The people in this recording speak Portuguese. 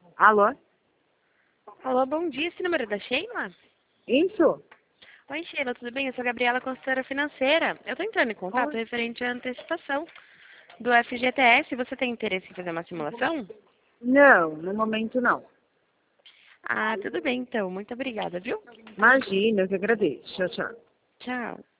Alô? Alô, bom dia. Esse número é da Sheila? Isso? Oi, Sheila, tudo bem? Eu sou a Gabriela, consultora financeira. Eu estou entrando em contato Oi. referente à antecipação do FGTS. Você tem interesse em fazer uma simulação? Não, no momento não. Ah, tudo bem então. Muito obrigada, viu? Imagina, eu que agradeço. Tchau, tchau. Tchau.